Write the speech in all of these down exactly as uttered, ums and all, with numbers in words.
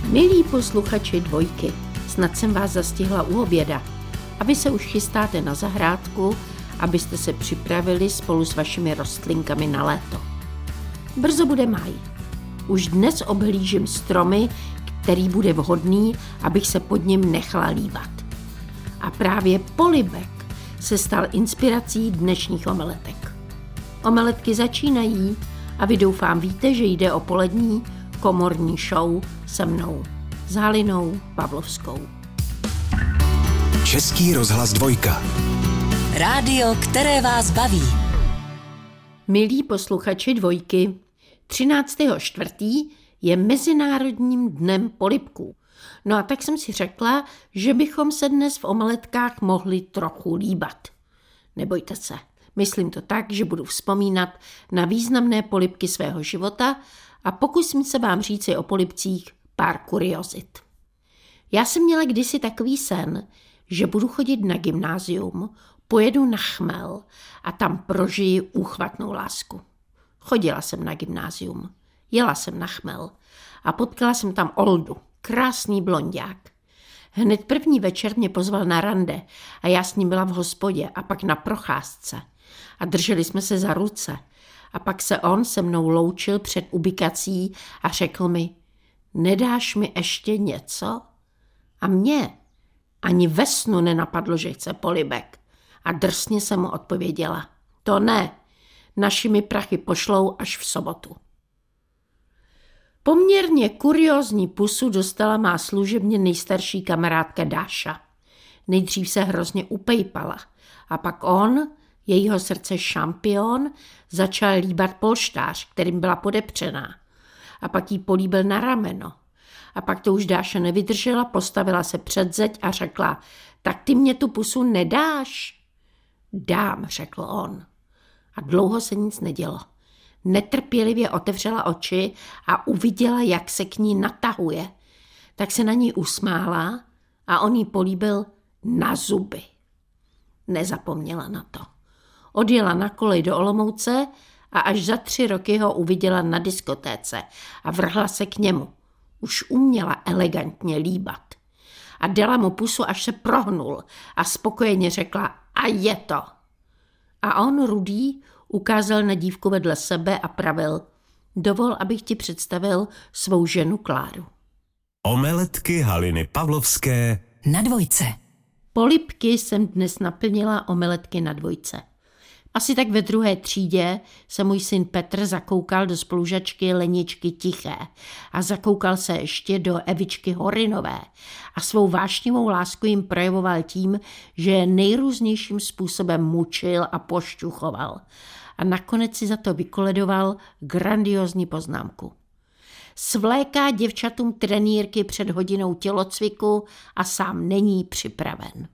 Milí posluchači Dvojky, snad jsem vás zastihla u oběda. A vy se už chystáte na zahrádku, abyste se připravili spolu s vašimi rostlinkami na léto. Brzo bude máj. Už dnes obhlížím stromy, který bude vhodný, abych se pod ním nechala líbat. A právě polibek se stal inspirací dnešních omeletek. Omeletky začínají a vy doufám víte, že jde o polední komorní show se mnou, s Halinou Pavlovskou. Český rozhlas Dvojka. Rádio, které vás baví. Milí posluchači Dvojky, třináctého čtvrtého je Mezinárodním dnem polibků. No a tak jsem si řekla, že bychom se dnes v omeletkách mohli trochu líbat. Nebojte se, myslím to tak, že budu vzpomínat na významné polibky svého života a pokusím se vám říci o polibcích pár kuriozit. Já jsem měla kdysi takový sen, že budu chodit na gymnázium, pojedu na Chmel a tam prožiji úchvatnou lásku. Chodila jsem na gymnázium, jela jsem na Chmel a potkala jsem tam Oldu, krásný blonďák. Hned první večer mě pozval na rande a já s ním byla v hospodě a pak na procházce. A drželi jsme se za ruce. A pak se on se mnou loučil před ubikací a řekl mi, nedáš mi ještě něco? A mě ani ve snu nenapadlo, že chce polibek. A drsně jsem mu odpověděla, to ne, našimi prachy pošlou až v sobotu. Poměrně kuriózní pusu dostala má služebně nejstarší kamarádka Dáša. Nejdřív se hrozně upejpala a pak on, jejího srdce šampion, začal líbat polštář, kterým byla podepřená. A pak jí políbil na rameno. A pak to už Dáša nevydržela, postavila se před zeď a řekla, tak ty mě tu pusu nedáš? Dám, řekl on. A dlouho se nic nedělo. Netrpělivě otevřela oči a uviděla, jak se k ní natahuje. Tak se na ní usmála a on jí políbil na zuby. Nezapomněla na to. Odjela na kolej do Olomouce a až za tři roky ho uviděla na diskotéce a vrhla se k němu. Už uměla elegantně líbat. A dala mu pusu, až se prohnul a spokojeně řekla, a je to. A on, rudý, ukázal na dívku vedle sebe a pravil, dovol, abych ti představil svou ženu Kláru. Omeletky Haliny Pavlovské Na Dvojce. Polibky jsem dnes naplnila omeletky na Dvojce. Asi tak ve druhé třídě se můj syn Petr zakoukal do spolužačky Leničky Tiché a zakoukal se ještě do Evičky Horinové a svou vášnivou lásku jim projevoval tím, že je nejrůznějším způsobem mučil a pošťuchoval. A nakonec si za to vykoledoval grandiózní poznámku. Svléká děvčatům trenýrky před hodinou tělocviku a sám není připraven.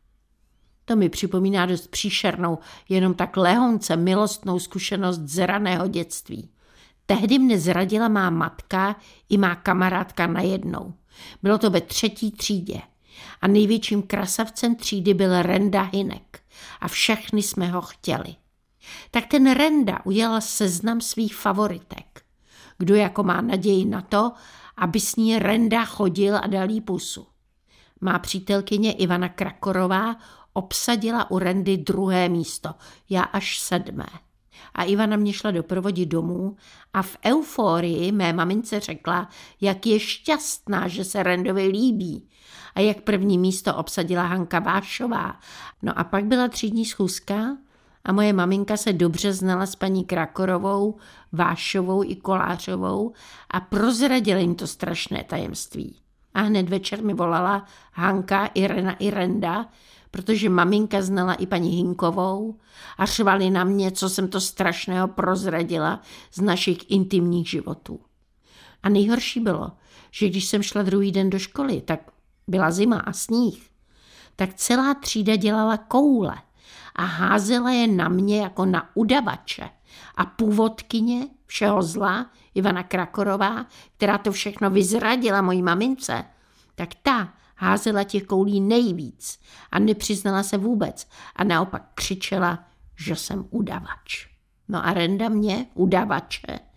To mi připomíná dost příšernou, jenom tak lehonce milostnou zkušenost z raného dětství. Tehdy mne zradila má matka i má kamarádka najednou. Bylo to ve třetí třídě a největším krasavcem třídy byl Renda Hynek a všechny jsme ho chtěli. Tak ten Renda udělal seznam svých favoritek. Kdo jako má naději na to, aby s ní Renda chodil a dal jí pusu. Má přítelkyně Ivana Krakorová obsadila u Rendy druhé místo, já až sedmé. A Ivana mě šla doprovodit domů a v euforii mé mamince řekla, jak je šťastná, že se Rendovi líbí a jak první místo obsadila Hanka Vášová. No a pak byla třídní schůzka a moje maminka se dobře znala s paní Krakorovou, Vášovou i Kolářovou a prozradila jim to strašné tajemství. A hned večer mi volala Hanka, Irena i Renda, protože maminka znala i paní Hinkovou a řvali na mě, co jsem to strašného prozradila z našich intimních životů. A nejhorší bylo, že když jsem šla druhý den do školy, tak byla zima a sníh, tak celá třída dělala koule a házela je na mě jako na udavače. A původkyně všeho zla, Ivana Krakorová, která to všechno vyzradila mojí mamince, tak ta házela těch koulí nejvíc a nepřiznala se vůbec a naopak křičela, že jsem udavač. No a Renda mě, udavače,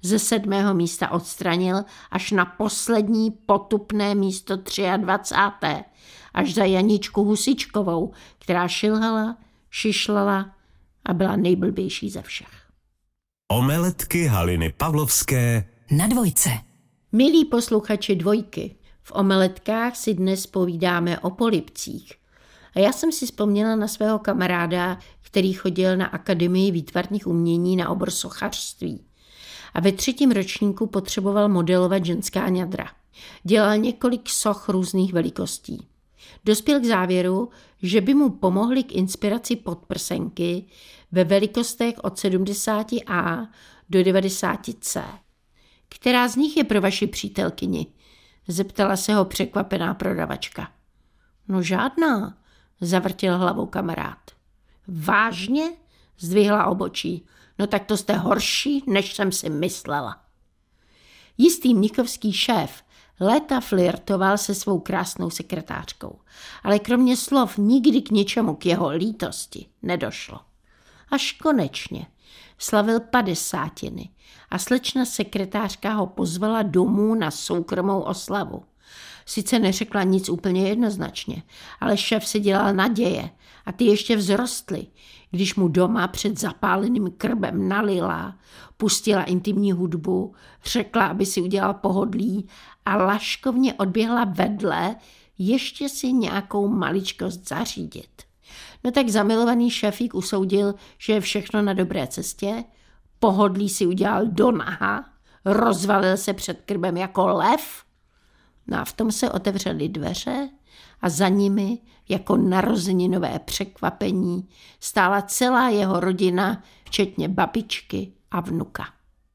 ze sedmého místa odstranil až na poslední potupné místo dvacáté třetí až za Janičku Husičkovou, která šilhala, šišlala a byla nejblbější ze všech. Omeletky Haliny Pavlovské na dvojce. Milí posluchači Dvojky, v omeletkách si dnes povídáme o polibcích. A já jsem si vzpomněla na svého kamaráda, který chodil na Akademii výtvarných umění na obor sochařství. A ve třetím ročníku potřeboval modelovat ženská ňadra. Dělal několik soch různých velikostí. Dospěl k závěru, že by mu pomohly k inspiraci podprsenky ve velikostech od sedmdesát A do devadesát C. Která z nich je pro vaši přítelkyni? Zeptala se ho překvapená prodavačka. No žádná, zavrtěl hlavou kamarád. Vážně? Zdvihla obočí. No tak to jste horší, než jsem si myslela. Jistý mnichovský šéf léta flirtoval se svou krásnou sekretářkou, ale kromě slov nikdy k ničemu k jeho lítosti nedošlo. Až konečně slavil padesátiny a slečna sekretářka ho pozvala domů na soukromou oslavu. Sice neřekla nic úplně jednoznačně, ale šéf si dělal naděje a ty ještě vzrostly, když mu doma před zapáleným krbem nalila, pustila intimní hudbu, řekla, aby si udělal pohodlí a laškovně odběhla vedle ještě si nějakou maličkost zařídit. No tak zamilovaný šéfík usoudil, že je všechno na dobré cestě, pohodlí si udělal do naha, rozvalil se před krbem jako lev, no a v tom se otevřely dveře a za nimi, jako narozeninové překvapení, stála celá jeho rodina, včetně babičky a vnuka.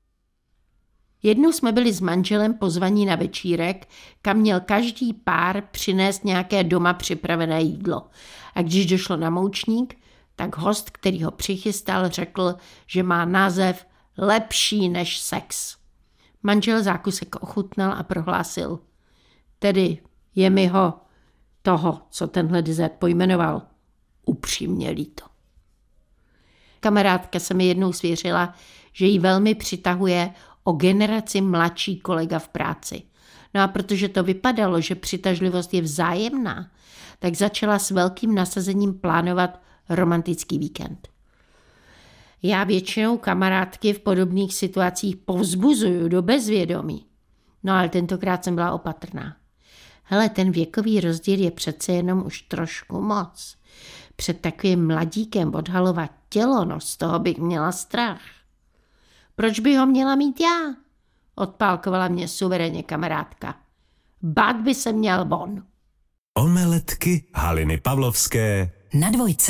Jednou jsme byli s manželem pozvaní na večírek, kam měl každý pár přinést nějaké doma připravené jídlo. A když došlo na moučník, tak host, který ho přichystal, řekl, že má název lepší než sex. Manžel zákusek ochutnal a prohlásil, tedy je mi ho toho, co tenhle dezert pojmenoval, upřímně líto. Kamarádka se mi jednou svěřila, že jí velmi přitahuje o generaci mladší kolega v práci. No a protože to vypadalo, že přitažlivost je vzájemná, tak začala s velkým nasazením plánovat romantický víkend. Já většinou kamarádky v podobných situacích povzbuzuju do bezvědomí. No ale tentokrát jsem byla opatrná. Hele, ten věkový rozdíl je přece jenom už trošku moc. Před takovým mladíkem odhalovat tělo, no z toho bych měla strach. Proč by ho měla mít já? Odpálkovala mě suverénně kamarádka. Bát by se měl on. Omeletky Haliny Pavlovské na dvojce.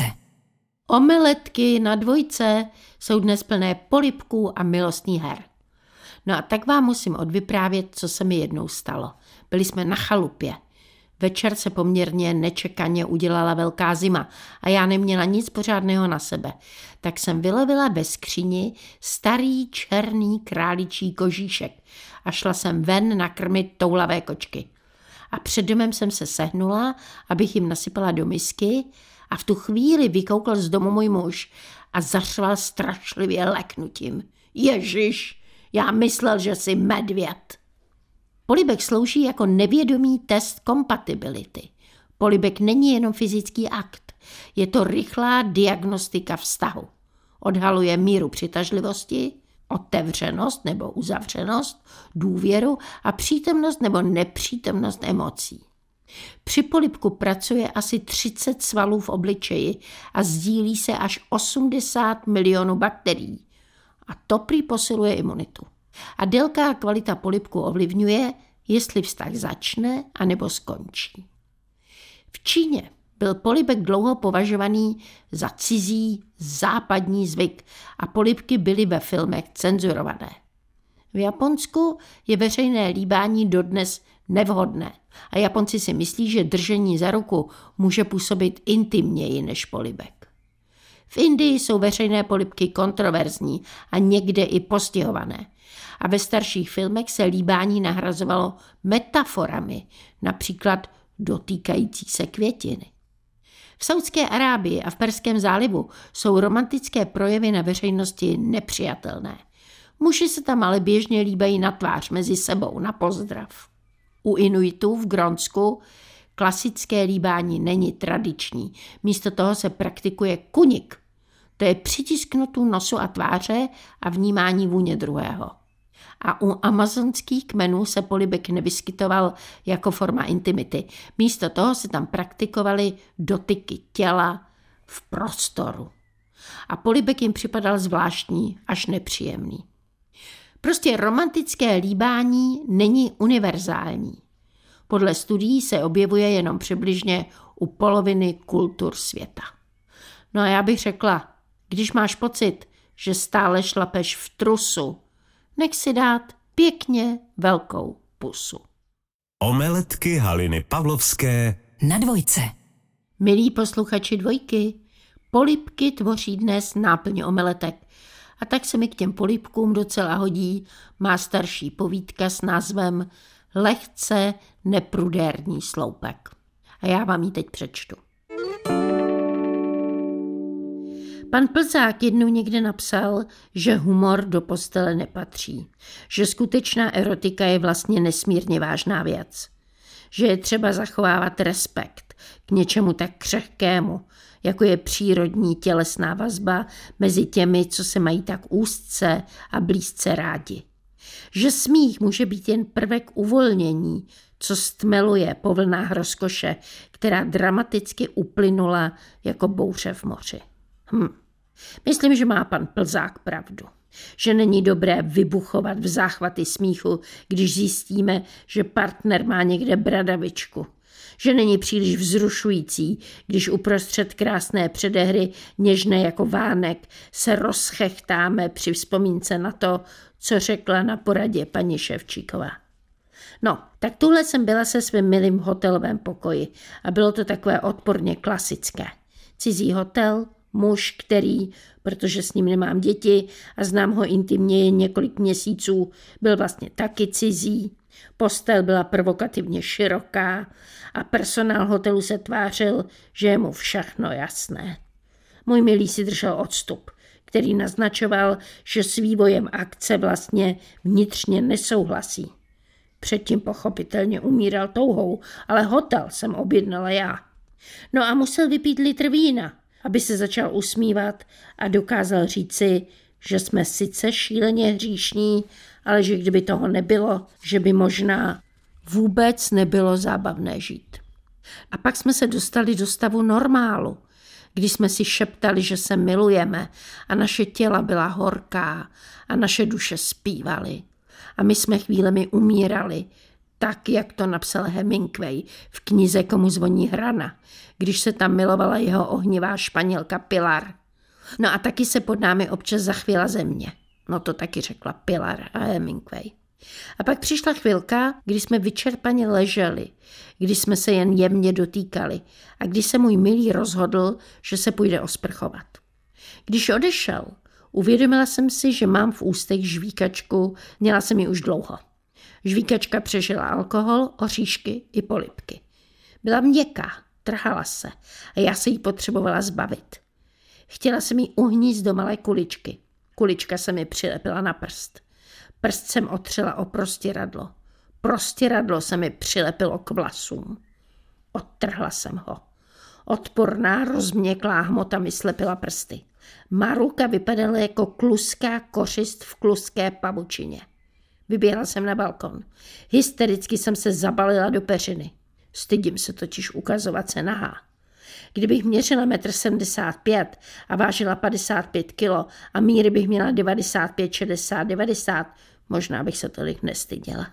Omeletky na dvojce jsou dnes plné polibků a milostných her. No a tak vám musím odvyprávět, co se mi jednou stalo. Byli jsme na chalupě. Večer se poměrně nečekaně udělala velká zima a já neměla nic pořádného na sebe. Tak jsem vylovila ve skříni starý černý králičí kožíšek a šla jsem ven nakrmit toulavé kočky. A před domem jsem se sehnula, abych jim nasypala do misky a v tu chvíli vykoukl z domu můj muž a zařval strašlivě leknutím. Ježiš, já myslel, že jsi medvěd. Polibek slouží jako nevědomý test kompatibility. Polibek není jenom fyzický akt. Je to rychlá diagnostika vztahu. Odhaluje míru přitažlivosti, otevřenost nebo uzavřenost, důvěru a přítomnost nebo nepřítomnost emocí. Při polibku pracuje asi třicet svalů v obličeji a sdílí se až osmdesát milionů bakterií. A to prý posiluje imunitu. A délka a kvalita polibku ovlivňuje, jestli vztah začne anebo skončí. V Číně byl polibek dlouho považovaný za cizí západní zvyk a polibky byly ve filmech cenzurované. V Japonsku je veřejné líbání dodnes nevhodné a Japonci si myslí, že držení za ruku může působit intimněji než polibek. V Indii jsou veřejné polibky kontroverzní a někde i postihované. A ve starších filmech se líbání nahrazovalo metaforami, například dotýkající se květiny. V Saudské Arábii a v Perském zálivu jsou romantické projevy na veřejnosti nepřijatelné. Muži se tam ale běžně líbají na tvář mezi sebou, na pozdrav. U Inuitů v Grónsku klasické líbání není tradiční. Místo toho se praktikuje kunik. To je přitisknutí nosu a tváře a vnímání vůně druhého. A u amazonských kmenů se polibek nevyskytoval jako forma intimity. Místo toho se tam praktikovaly dotyky těla v prostoru. A polibek jim připadal zvláštní až nepříjemný. Prostě romantické líbání není univerzální. Podle studií se objevuje jenom přibližně u poloviny kultur světa. No a já bych řekla, když máš pocit, že stále šlapeš v trusu, nech si dát pěkně velkou pusu. Omeletky Haliny Pavlovské na Dvojce. Milí posluchači Dvojky, polibky tvoří dnes náplň omeletek. A tak se mi k těm polibkům docela hodí má starší povídka s názvem Lehce neprudérní sloupek. A já vám ji teď přečtu. Pan Plzák jednou někde napsal, že humor do postele nepatří, že skutečná erotika je vlastně nesmírně vážná věc, že je třeba zachovávat respekt k něčemu tak křehkému, jako je přírodní tělesná vazba mezi těmi, co se mají tak úzce a blízce rádi. Že smích může být jen prvek uvolnění, co stmeluje po vlnách rozkoše, která dramaticky uplynula jako bouře v moři. Hm. Myslím, že má pan Plzák pravdu. Že není dobré vybuchovat v záchvaty smíchu, když zjistíme, že partner má někde bradavičku. Že není příliš vzrušující, když uprostřed krásné předehry, něžné jako vánek, se rozchechtáme při vzpomínce na to, co řekla na poradě paní Ševčíková. No, tak tuhle jsem byla se svým milým v hotelovém pokoji a bylo to takové odporně klasické. Cizí hotel, muž, který, protože s ním nemám děti a znám ho intimně jen několik měsíců, byl vlastně taky cizí. Postel byla provokativně široká a personál hotelu se tvářil, že je mu všechno jasné. Můj milý si držel odstup, který naznačoval, že s vývojem akce vlastně vnitřně nesouhlasí. Předtím pochopitelně umíral touhou, ale hotel jsem objednala já. No a musel vypít litr vína, aby se začal usmívat a dokázal říci, že jsme sice šíleně hříšní, ale že kdyby toho nebylo, že by možná vůbec nebylo zábavné žít. A pak jsme se dostali do stavu normálu, když jsme si šeptali, že se milujeme a naše těla byla horká a naše duše zpívaly. A my jsme chvílemi umírali, tak, jak to napsal Hemingway v knize Komu zvoní hrana, když se tam milovala jeho ohnivá Španělka Pilar. No a taky se pod námi občas zachvěla země. No to taky řekla Pilar a Hemingway. A pak přišla chvilka, kdy jsme vyčerpaně leželi, kdy jsme se jen jemně dotýkali a kdy se můj milý rozhodl, že se půjde osprchovat. Když odešel, uvědomila jsem si, že mám v ústech žvíkačku, měla jsem ji už dlouho. Žvíkačka přežila alkohol, oříšky i polibky. Byla měkká, trhala se a já se jí potřebovala zbavit. Chtěla jsem jí uhnízt do malé kuličky. Kulička se mi přilepila na prst. Prst jsem otřela o prostěradlo. Prostěradlo se mi přilepilo k vlasům. Odtrhla jsem ho. Odporná, rozměklá hmota mi slepila prsty. Má ruka vypadala jako kluská kořist v kluské pavučině. Vyběhla jsem na balkon. Hystericky jsem se zabalila do peřiny. Stydím se totiž ukazovat se nahá. Kdybych měřila metr sedmdesát pět a vážila padesát pět kilo a míry bych měla devadesát pět, šedesát, devadesát, možná bych se tolik nestyděla.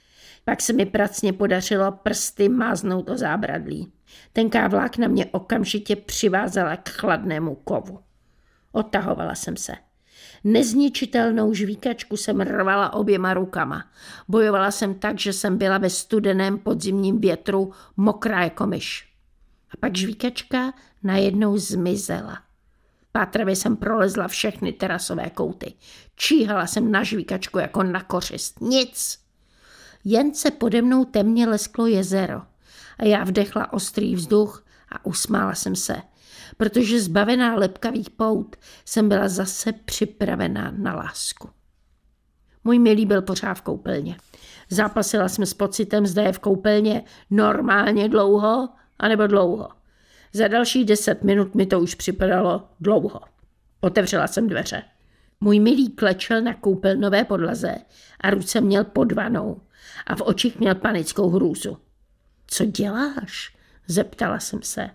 Pak se mi pracně podařilo prsty máznout o zábradlí. Tenká vlákna mě okamžitě přivázala k chladnému kovu. Odtahovala jsem se. Nezničitelnou žvíkačku jsem rvala oběma rukama. Bojovala jsem tak, že jsem byla ve studeném podzimním větru mokrá jako myš. A pak žvíkačka najednou zmizela. Pátravě jsem prolezla všechny terasové kouty. Číhala jsem na žvíkačku jako na kořist. Nic. Jen se pode mnou temně lesklo jezero a já vdechla ostrý vzduch a usmála jsem se, protože zbavená lepkavých pout jsem byla zase připravená na lásku. Můj milý byl pořád v koupelně. Zápasila jsme s pocitem, zda je v koupelně normálně dlouho, anebo dlouho. Za dalších deset minut mi to už připadalo dlouho. Otevřela jsem dveře. Můj milý klečel na koupelnové podlaze a ruce měl pod vanou a v očích měl panickou hrůzu. Co děláš? Zeptala jsem se.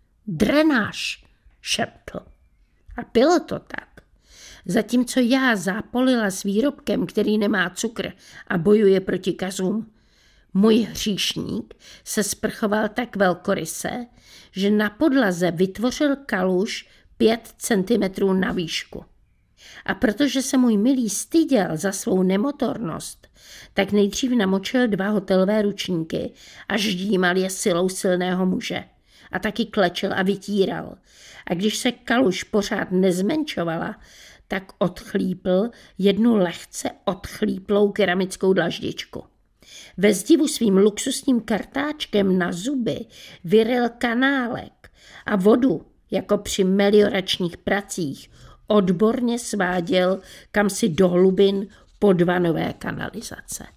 Drenáž, šeptl. A bylo to tak. Zatímco já zápolila s výrobkem, který nemá cukr a bojuje proti kazům, můj hříšník se sprchoval tak velkoryse, že na podlaze vytvořil kaluž pět centimetrů na výšku. A protože se můj milý styděl za svou nemotornost, tak nejdřív namočil dva hotelové ručníky a ždímal je silou silného muže. A taky klečel a vytíral. A když se kaluž pořád nezmenšovala, tak odchlípl jednu lehce odchlíplou keramickou dlaždičku. Ve zdivu svým luxusním kartáčkem na zuby vyrel kanálek a vodu, jako při melioračních pracích, odborně sváděl kamsi do hlubin podvanové kanalizace.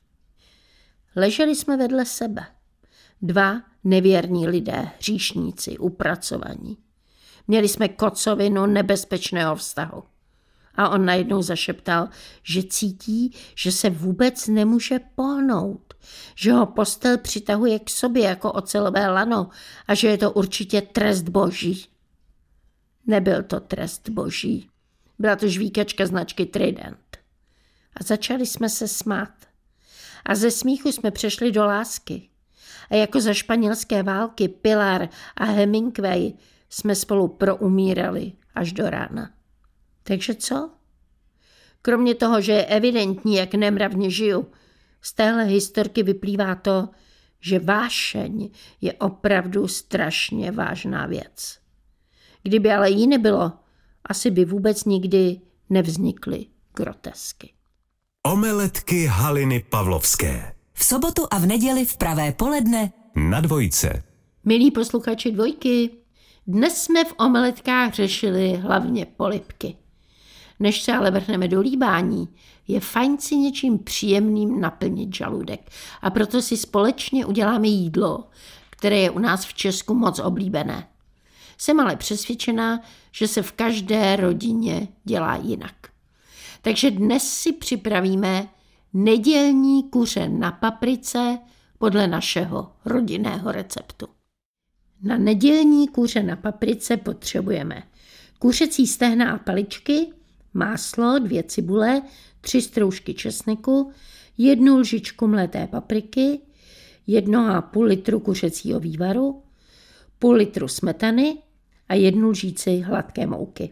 Leželi jsme vedle sebe. Dva nevěrní lidé, hříšníci, upracovaní. Měli jsme kocovinu nebezpečného vztahu. A on najednou zašeptal, že cítí, že se vůbec nemůže pohnout, že ho postel přitahuje k sobě jako ocelové lano a že je to určitě trest boží. Nebyl to trest boží. Byla to žvíkačka značky Trident. A začali jsme se smát. A ze smíchu jsme přešli do lásky. A jako za španělské války Pilar a Hemingway jsme spolu proumírali až do rána. Takže co? Kromě toho, že je evidentní, jak nemravně žiju, z téhle historky vyplývá to, že vášeň je opravdu strašně vážná věc. Kdyby ale jí nebylo, asi by vůbec nikdy nevznikly grotesky. Omeletky Haliny Pavlovské. V sobotu a v neděli v pravé poledne Na Dvojce. Milí posluchači Dvojky, dnes jsme v omeletkách řešili hlavně polibky. Než se ale vrhneme do líbání, je fajn si něčím příjemným naplnit žaludek a proto si společně uděláme jídlo, které je u nás v Česku moc oblíbené. Jsem ale přesvědčená, že se v každé rodině dělá jinak. Takže dnes si připravíme nedělní kuře na paprice podle našeho rodinného receptu. Na nedělní kuře na paprice potřebujeme kuřecí stehna a paličky, máslo, dvě cibule, tři stroužky česneku, jednu lžičku mleté papriky, jedno a půl litru kuřecího vývaru, půl litru smetany a jednu lžíci hladké mouky.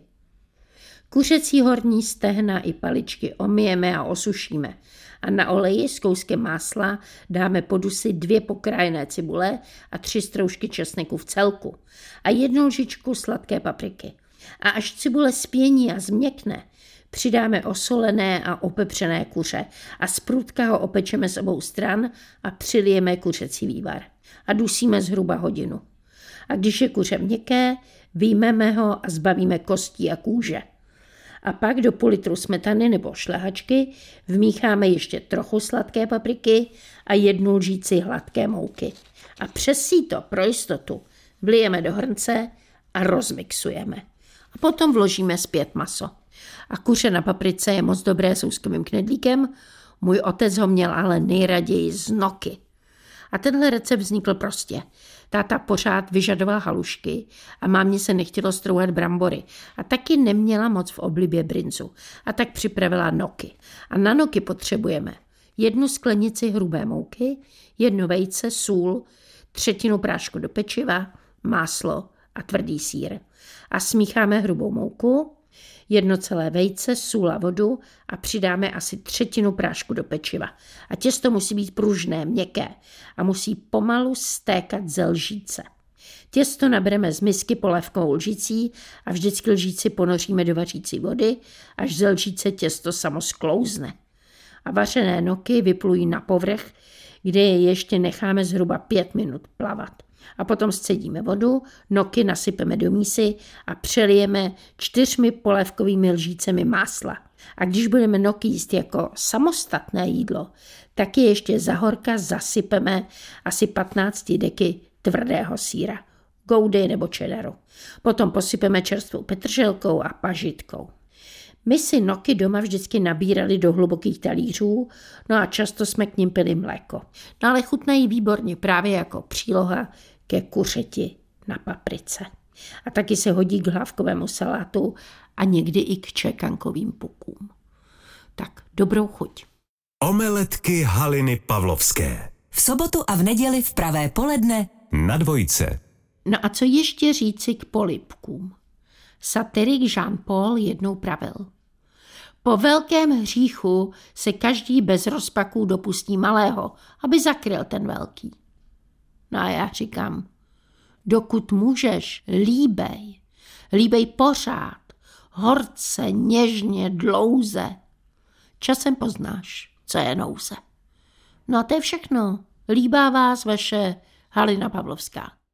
Kuřecí horní stehna i paličky omyjeme a osušíme a na oleji s kouskem másla dáme po dusi dvě pokrájené cibule a tři stroužky česneku v celku a jednu lžičku sladké papriky. A až cibule spění a změkne, přidáme osolené a opepřené kuře a z prudka ho opečeme z obou stran a přilijeme kuřecí vývar. A dusíme zhruba hodinu. A když je kuře měkké, vyjmeme ho a zbavíme kostí a kůže. A pak do půl litru smetany nebo šlehačky vmícháme ještě trochu sladké papriky a jednu lžíci hladké mouky. A přes síto pro jistotu vlijeme do hrnce a rozmixujeme. A potom vložíme zpět maso. A kuře na paprice je moc dobré s houskovým knedlíkem, můj otec ho měl ale nejraději z noky. A tenhle recept vznikl prostě. Táta pořád vyžadoval halušky a mámě se nechtělo strouhat brambory a taky neměla moc v oblibě brinzu a tak připravila noky. A na noky potřebujeme jednu sklenici hrubé mouky, jedno vejce, sůl, třetinu prášku do pečiva, máslo a tvrdý sýr. A smícháme hrubou mouku, jedno celé vejce, sůl a vodu a přidáme asi třetinu prášku do pečiva. A těsto musí být pružné, měkké a musí pomalu stékat ze lžíce. Těsto nabereme z misky polévkovou lžící a vždycky lžíci ponoříme do vařící vody, až ze lžíce těsto samo sklouzne. A vařené noky vyplují na povrch, kde je ještě necháme zhruba pět minut plavat. A potom scedíme vodu, noky nasypeme do mísy a přelijeme čtyřmi polévkovými lžícemi másla. A když budeme noky jíst jako samostatné jídlo, tak je ještě za horka zasypeme asi patnáct deky tvrdého sýra, goudy nebo cheddaru. Potom posypeme čerstvou petrželkou a pažitkou. My si noky doma vždycky nabírali do hlubokých talířů, no a často jsme k nim pili mléko. No ale chutnají výborně právě jako příloha ke kuřeti na paprice. A taky se hodí k hlávkovému salátu a někdy i k čekankovým pukům. Tak dobrou chuť. Omeletky Haliny Pavlovské. V sobotu a v neděli v pravé poledne Na dvojce. No a co ještě říci k polibkům? Satirik Jean-Paul jednou pravil: po velkém hříchu se každý bez rozpaků dopustí malého, aby zakryl ten velký. No a já říkám, dokud můžeš, líbej. Líbej pořád, horce, něžně, dlouze. Časem poznáš, co je nouze. No a to je všechno. Líbá vás vaše Halina Pavlovská.